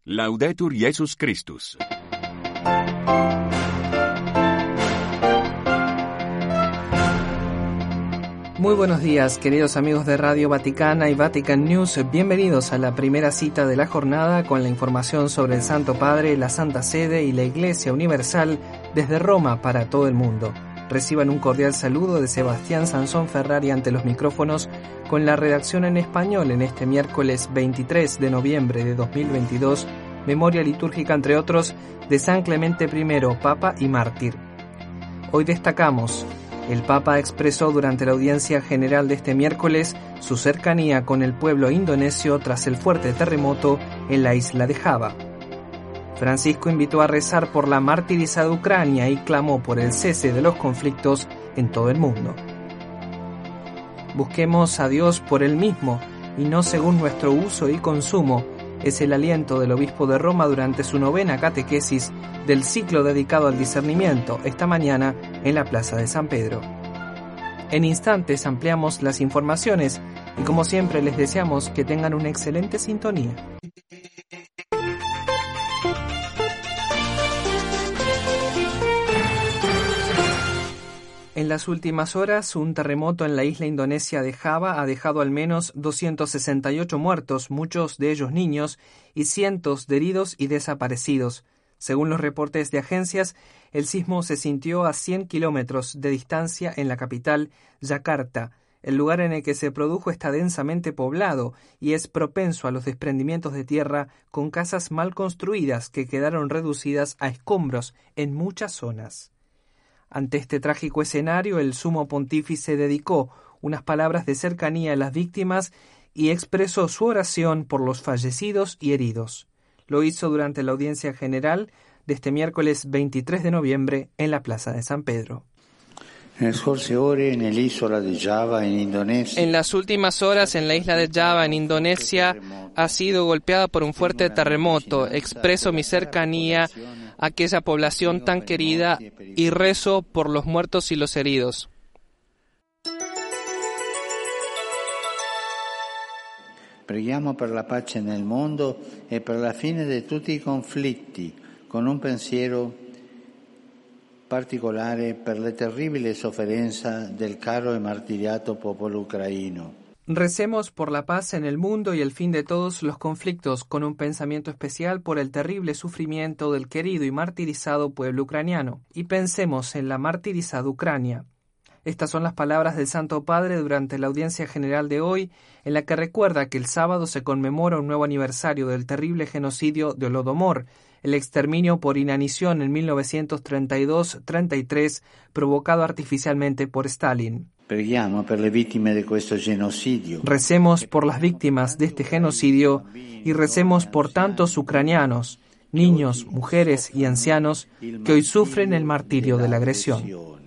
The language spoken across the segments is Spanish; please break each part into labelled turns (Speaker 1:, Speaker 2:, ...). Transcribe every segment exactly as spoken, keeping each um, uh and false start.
Speaker 1: Laudetur Jesus Christus.
Speaker 2: Muy buenos días, queridos amigos de Radio Vaticana y Vatican News. Bienvenidos a la primera cita de la jornada con la información sobre el Santo Padre, la Santa Sede y la Iglesia Universal desde Roma para todo el mundo. Reciban un cordial saludo de Sebastián Sansón Ferrari ante los micrófonos con la redacción en español en este miércoles veintitrés de noviembre de dos mil veintidós, memoria litúrgica entre otros de San Clemente primero, Papa y Mártir. Hoy destacamos: el Papa expresó durante la audiencia general de este miércoles su cercanía con el pueblo indonesio tras el fuerte terremoto en la isla de Java. Francisco invitó a rezar por la martirizada Ucrania y clamó por el cese de los conflictos en todo el mundo. Busquemos a Dios por Él mismo y no según nuestro uso y consumo, es el aliento del obispo de Roma durante su novena catequesis del ciclo dedicado al discernimiento esta mañana en la Plaza de San Pedro. En instantes ampliamos las informaciones y como siempre les deseamos que tengan una excelente sintonía. En las últimas horas, un terremoto en la isla indonesia de Java ha dejado al menos doscientos sesenta y ocho muertos, muchos de ellos niños, y cientos de heridos y desaparecidos. Según los reportes de agencias, el sismo se sintió a cien kilómetros de distancia en la capital, Yakarta. El lugar en el que se produjo está densamente poblado y es propenso a los desprendimientos de tierra con casas mal construidas que quedaron reducidas a escombros en muchas zonas. Ante este trágico escenario, el sumo pontífice dedicó unas palabras de cercanía a las víctimas y expresó su oración por los fallecidos y heridos. Lo hizo durante la audiencia general de este miércoles veintitrés de noviembre en la Plaza de San Pedro.
Speaker 3: En
Speaker 2: las últimas horas en la isla de Java, en Indonesia, ha sido golpeada por un fuerte terremoto. Expreso mi cercanía a aquella población tan querida y rezo por los muertos y los heridos.
Speaker 3: Preghiamo per la pace nel mondo e per la fine di tutti i conflitti, con un pensiero particolare per la terribile sofferenza del caro e martiriato popolo ucraino.
Speaker 2: Recemos por la paz en el mundo y el fin de todos los conflictos, con un pensamiento especial por el terrible sufrimiento del querido y martirizado pueblo ucraniano. Y pensemos en la martirizada Ucrania. Estas son las palabras del Santo Padre durante la audiencia general de hoy, en la que recuerda que el sábado se conmemora un nuevo aniversario del terrible genocidio de Holodomor, el exterminio por inanición en mil novecientos treinta y dos treinta y tres provocado artificialmente por Stalin. Recemos por las víctimas de este genocidio y recemos por tantos ucranianos, niños, mujeres y ancianos que hoy sufren el martirio de la agresión.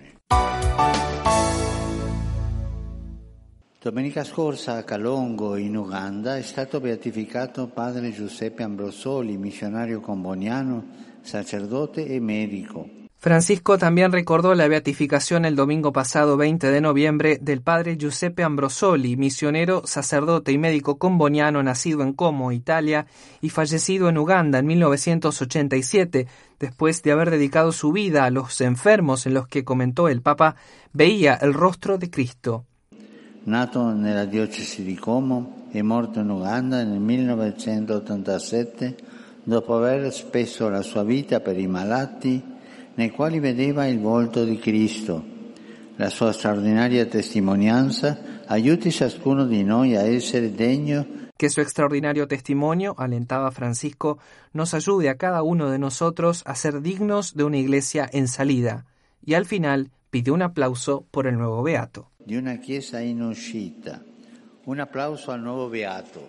Speaker 3: Domenica scorsa a Kalongo, in Uganda, è stato beatificato padre Giuseppe Ambrosoli, missionario comboniano, sacerdote e medico.
Speaker 2: Francisco también recordó la beatificación el domingo pasado veinte de noviembre del padre Giuseppe Ambrosoli, misionero, sacerdote y médico comboniano nacido en Como, Italia, y fallecido en Uganda en mil novecientos ochenta y siete, después de haber dedicado su vida a los enfermos en los que, comentó el Papa, veía el rostro de Cristo.
Speaker 3: Nato nella diocesi di Como e morto in Uganda nel millenovecentottantasette, dopo aver speso la sua vita per i malati, nei quali vedeva il volto di Cristo. La sua straordinaria testimonianza aiuti ciascuno di noi a essere degno.
Speaker 2: Que su extraordinario testimonio, alentaba Francisco, nos ayude a cada uno de nosotros a ser dignos de una iglesia en salida. Y al final pidió un aplauso por el nuevo beato.
Speaker 3: Di una chiesa in uscita. Un applauso al nuovo beato.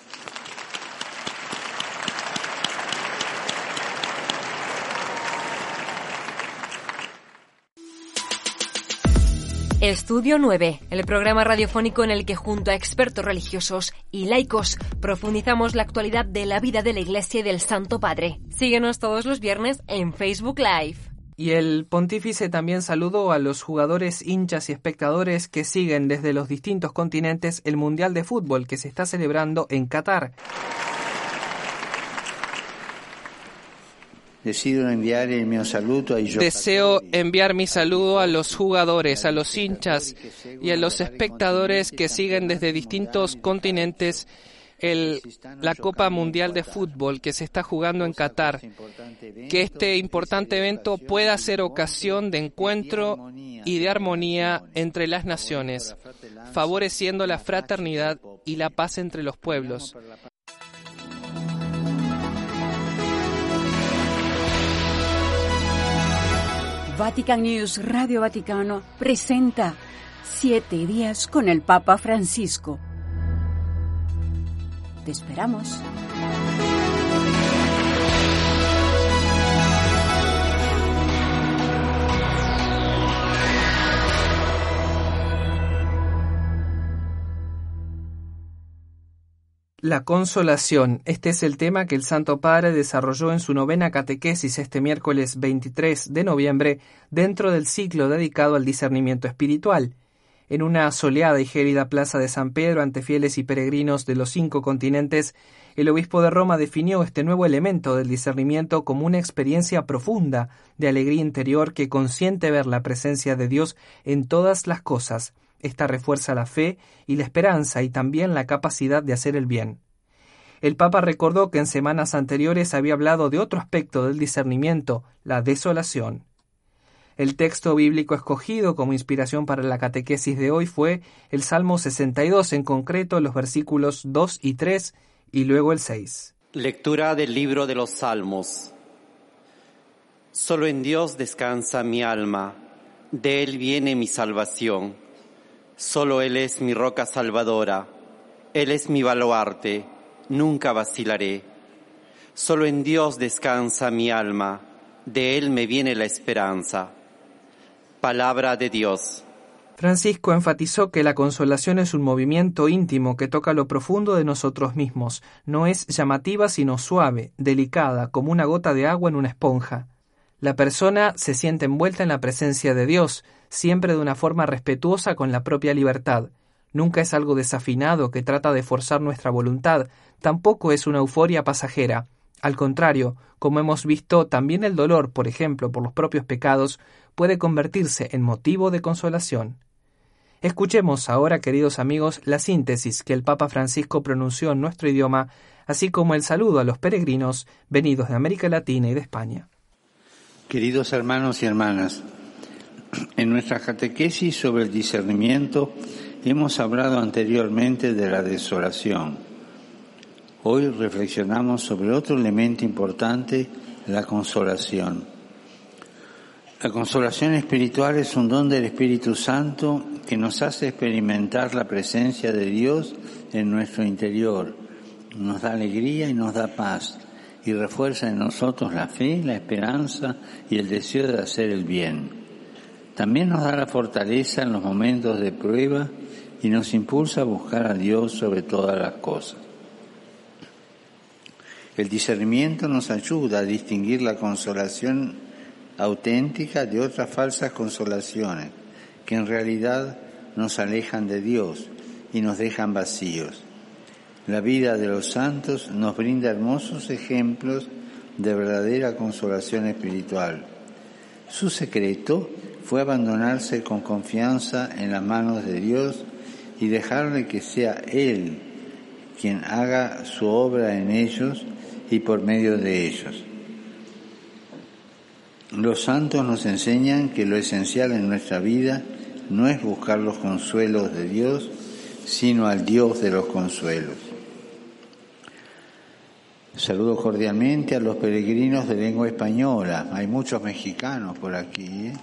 Speaker 4: Estudio nueve, el programa radiofónico en el que junto a expertos religiosos y laicos profundizamos la actualidad de la vida de la Iglesia y del Santo Padre. Síguenos todos los viernes en Facebook Live.
Speaker 2: Y el pontífice también saludó a los jugadores, hinchas y espectadores que siguen desde los distintos continentes el Mundial de Fútbol que se está celebrando en Qatar.
Speaker 3: Deseo enviar el mio saludo ai giocatori.
Speaker 2: Deseo enviar mi saludo a los jugadores, a los hinchas y a los espectadores que siguen desde distintos continentes el, la Copa Mundial de Fútbol que se está jugando en Qatar. Que este importante evento pueda ser ocasión de encuentro y de armonía entre las naciones, favoreciendo la fraternidad y la paz entre los pueblos.
Speaker 5: Vatican News Radio Vaticano presenta Siete días con el Papa Francisco. Te esperamos.
Speaker 2: La consolación. Este es el tema que el Santo Padre desarrolló en su novena catequesis este miércoles veintitrés de noviembre dentro del ciclo dedicado al discernimiento espiritual. En una soleada y gélida plaza de San Pedro ante fieles y peregrinos de los cinco continentes, el obispo de Roma definió este nuevo elemento del discernimiento como una experiencia profunda de alegría interior que consiente ver la presencia de Dios en todas las cosas. Esta refuerza la fe y la esperanza y también la capacidad de hacer el bien. El Papa recordó que en semanas anteriores había hablado de otro aspecto del discernimiento, la desolación. El texto bíblico escogido como inspiración para la catequesis de hoy fue el Salmo sesenta y dos, en concreto los versículos dos y tres y luego el seis.
Speaker 6: Lectura del libro de los Salmos. Solo en Dios descansa mi alma, de Él viene mi salvación. Solo Él es mi roca salvadora, Él es mi baluarte, nunca vacilaré. Solo en Dios descansa mi alma, de Él me viene la esperanza. Palabra de Dios.
Speaker 2: Francisco enfatizó que la consolación es un movimiento íntimo que toca lo profundo de nosotros mismos. No es llamativa sino suave, delicada, como una gota de agua en una esponja. La persona se siente envuelta en la presencia de Dios, siempre de una forma respetuosa con la propia libertad. Nunca es algo desafinado que trata de forzar nuestra voluntad, tampoco es una euforia pasajera. Al contrario, como hemos visto, también el dolor, por ejemplo, por los propios pecados, puede convertirse en motivo de consolación. Escuchemos ahora, queridos amigos, la síntesis que el Papa Francisco pronunció en nuestro idioma, así como el saludo a los peregrinos venidos de América Latina y de España.
Speaker 3: Queridos hermanos y hermanas, en nuestra catequesis sobre el discernimiento hemos hablado anteriormente de la desolación. Hoy reflexionamos sobre otro elemento importante, la consolación. La consolación espiritual es un don del Espíritu Santo que nos hace experimentar la presencia de Dios en nuestro interior, nos da alegría y nos da paz, y refuerza en nosotros la fe, la esperanza y el deseo de hacer el bien. También nos da la fortaleza en los momentos de prueba y nos impulsa a buscar a Dios sobre todas las cosas. El discernimiento nos ayuda a distinguir la consolación auténtica de otras falsas consolaciones, que en realidad nos alejan de Dios y nos dejan vacíos. La vida de los santos nos brinda hermosos ejemplos de verdadera consolación espiritual. Su secreto fue abandonarse con confianza en las manos de Dios y dejarle que sea Él quien haga su obra en ellos y por medio de ellos. Los santos nos enseñan que lo esencial en nuestra vida no es buscar los consuelos de Dios, sino al Dios de los consuelos. Saludo cordialmente a los peregrinos de lengua española. Hay muchos mexicanos por aquí, ¿eh?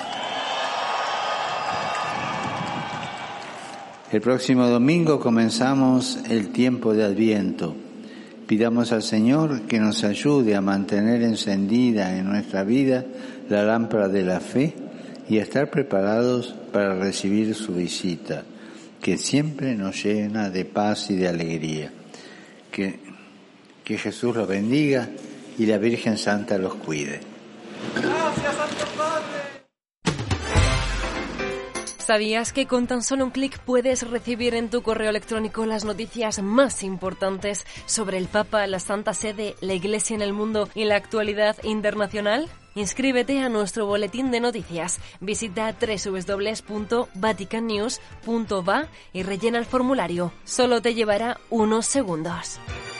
Speaker 3: El próximo domingo comenzamos el tiempo de Adviento. Pidamos al Señor que nos ayude a mantener encendida en nuestra vida la lámpara de la fe y a estar preparados para recibir su visita, que siempre nos llena de paz y de alegría. Que, que Jesús los bendiga y la Virgen Santa los cuide.
Speaker 7: Gracias, Santo Padre.
Speaker 4: ¿Sabías que con tan solo un clic puedes recibir en tu correo electrónico las noticias más importantes sobre el Papa, la Santa Sede, la Iglesia en el mundo y la actualidad internacional? Inscríbete a nuestro boletín de noticias. Visita doble u doble u doble u punto vatican news punto va y rellena el formulario. Solo te llevará unos segundos.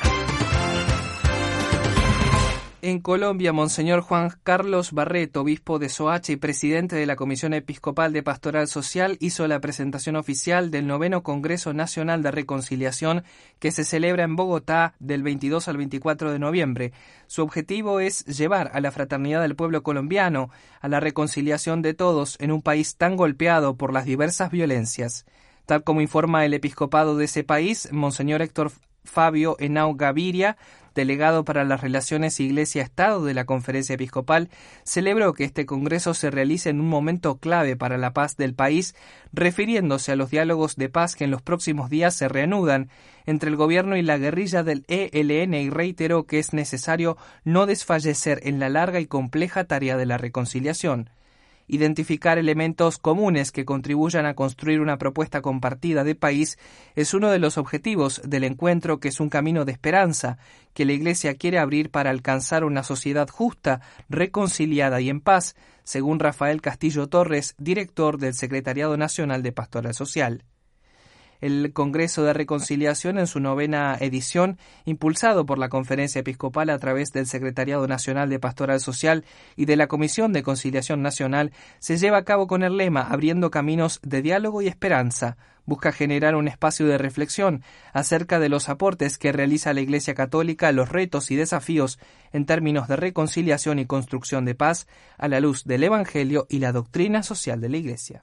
Speaker 2: En Colombia, Monseñor Juan Carlos Barreto, obispo de Soacha y presidente de la Comisión Episcopal de Pastoral Social, hizo la presentación oficial del noveno Congreso Nacional de Reconciliación que se celebra en Bogotá del veintidós al veinticuatro de noviembre. Su objetivo es llevar a la fraternidad del pueblo colombiano, a la reconciliación de todos en un país tan golpeado por las diversas violencias. Tal como informa el episcopado de ese país, Monseñor Héctor Fabio Henao Gaviria, delegado para las relaciones Iglesia-Estado de la Conferencia Episcopal, celebró que este congreso se realice en un momento clave para la paz del país, refiriéndose a los diálogos de paz que en los próximos días se reanudan entre el gobierno y la guerrilla del E L N, y reiteró que es necesario no desfallecer en la larga y compleja tarea de la reconciliación. Identificar elementos comunes que contribuyan a construir una propuesta compartida de país es uno de los objetivos del encuentro, que es un camino de esperanza que la Iglesia quiere abrir para alcanzar una sociedad justa, reconciliada y en paz, según Rafael Castillo Torres, director del Secretariado Nacional de Pastoral Social. El Congreso de Reconciliación, en su novena edición, impulsado por la Conferencia Episcopal a través del Secretariado Nacional de Pastoral Social y de la Comisión de Conciliación Nacional, se lleva a cabo con el lema Abriendo caminos de diálogo y esperanza. Busca generar un espacio de reflexión acerca de los aportes que realiza la Iglesia Católica, los retos y desafíos en términos de reconciliación y construcción de paz a la luz del Evangelio y la doctrina social de la Iglesia.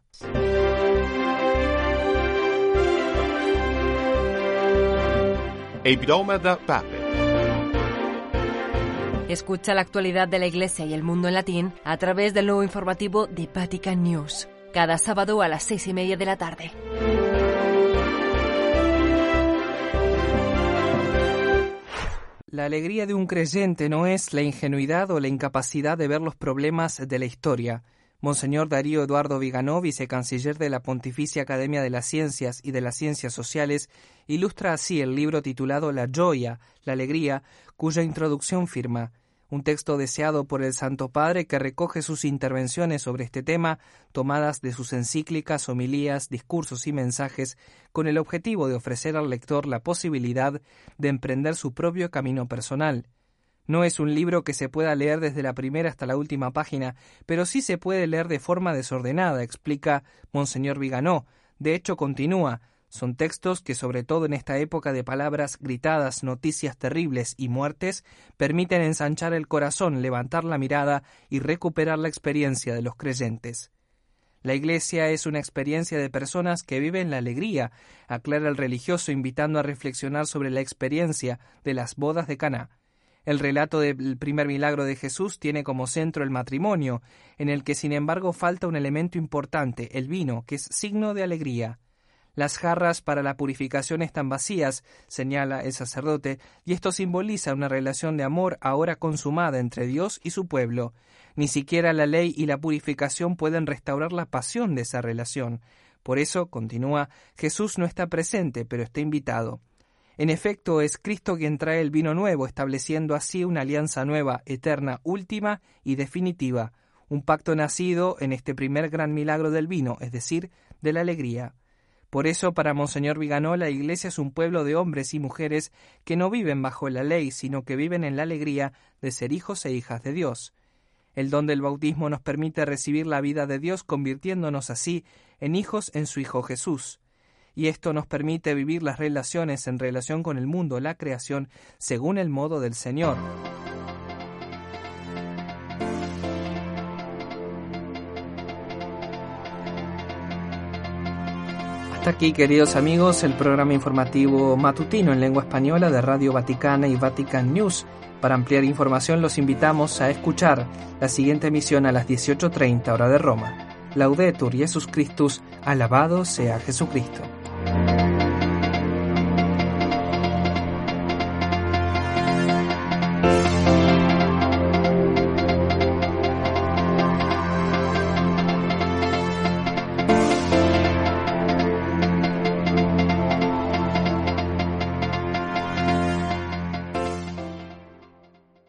Speaker 1: Hebdomada Pape.
Speaker 4: Escucha la actualidad de la Iglesia y el mundo en latín a través del nuevo informativo de Vatican News, cada sábado a las seis y media de la tarde.
Speaker 2: La alegría de un creyente no es la ingenuidad o la incapacidad de ver los problemas de la historia. Monseñor Darío Eduardo Viganó, vicecanciller de la Pontificia Academia de las Ciencias y de las Ciencias Sociales, ilustra así el libro titulado La Gioia, la Alegría, cuya introducción firma: un texto deseado por el Santo Padre que recoge sus intervenciones sobre este tema, tomadas de sus encíclicas, homilías, discursos y mensajes, con el objetivo de ofrecer al lector la posibilidad de emprender su propio camino personal. No es un libro que se pueda leer desde la primera hasta la última página, pero sí se puede leer de forma desordenada, explica Monseñor Viganó. De hecho, continúa: son textos que, sobre todo en esta época de palabras gritadas, noticias terribles y muertes, permiten ensanchar el corazón, levantar la mirada y recuperar la experiencia de los creyentes. La Iglesia es una experiencia de personas que viven la alegría, aclara el religioso, invitando a reflexionar sobre la experiencia de las bodas de Caná. El relato del primer milagro de Jesús tiene como centro el matrimonio, en el que sin embargo falta un elemento importante, el vino, que es signo de alegría. Las jarras para la purificación están vacías, señala el sacerdote, y esto simboliza una relación de amor ahora consumada entre Dios y su pueblo. Ni siquiera la ley y la purificación pueden restaurar la pasión de esa relación. Por eso, continúa, Jesús no está presente, pero está invitado. En efecto, es Cristo quien trae el vino nuevo, estableciendo así una alianza nueva, eterna, última y definitiva, un pacto nacido en este primer gran milagro del vino, es decir, de la alegría. Por eso, para Monseñor Viganó, la Iglesia es un pueblo de hombres y mujeres que no viven bajo la ley, sino que viven en la alegría de ser hijos e hijas de Dios. El don del bautismo nos permite recibir la vida de Dios, convirtiéndonos así en hijos en su Hijo Jesús. Y esto nos permite vivir las relaciones en relación con el mundo, la creación, según el modo del Señor. Hasta aquí, queridos amigos, el programa informativo matutino en lengua española de Radio Vaticana y Vatican News. Para ampliar información los invitamos a escuchar la siguiente emisión a las dieciocho treinta hora de Roma. Laudetur Jesus Christus, alabado sea Jesucristo.